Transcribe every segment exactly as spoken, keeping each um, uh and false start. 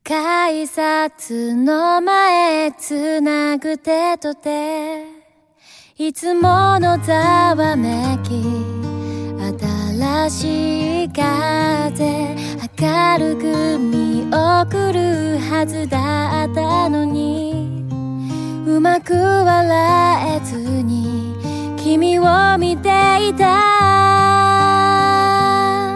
改札の前つなぐ手と手、いつものざわめき、新しい風明るく見送るはずだったのに、うまく笑えずに君を見ていた。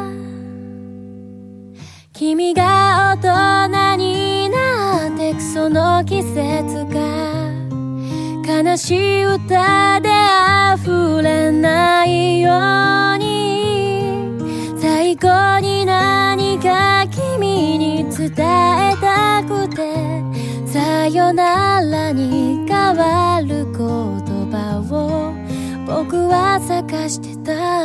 君が大人になってくその季節が悲しい歌で溢れないように、最後に何か君に伝えたくて、さよならに変わる言葉を僕は探してた。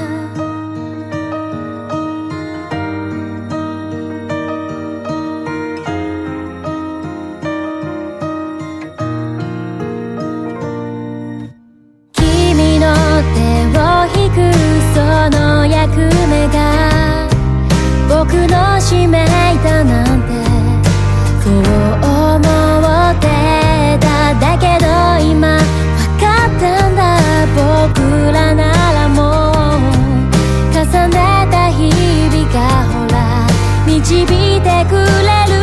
その役目が僕の使命だなんてそう思ってた。だけど今わかったんだ、僕らならもう重ねた日々がほら導いてくれる。